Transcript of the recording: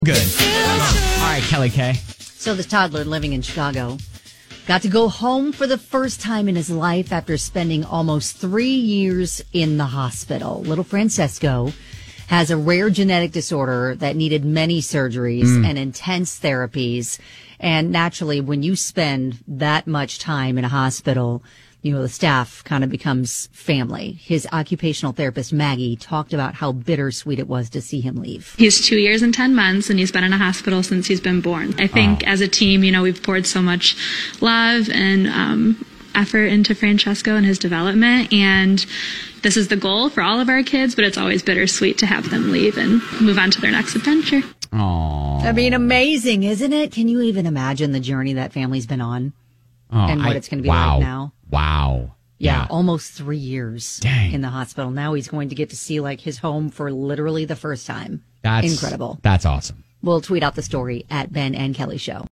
Good. All right, Kelly K. So this toddler living in Chicago got to go home for the first time in his life after spending almost 3 years in the hospital. Little Francesco has a rare genetic disorder that needed many surgeries and intense therapies. And naturally, when you spend that much time in a hospital, you know, the staff kind of becomes family. His occupational therapist, Maggie, talked about how bittersweet it was to see him leave. He's 2 years and 10 months, and he's been in a hospital since he's been born. I think as a team, you know, we've poured so much love and effort into Francesco and his development, and this is the goal for all of our kids, but it's always bittersweet to have them leave and move on to their next adventure. Aww. I mean, amazing, isn't it? Can you even imagine the journey that family's been on and what it's going to be like now? Wow. Yeah, almost 3 years Dang. in the hospital. Now he's going to get to see like his home for literally the first time. That's incredible. That's awesome. We'll tweet out the story at Ben and Kelly Show.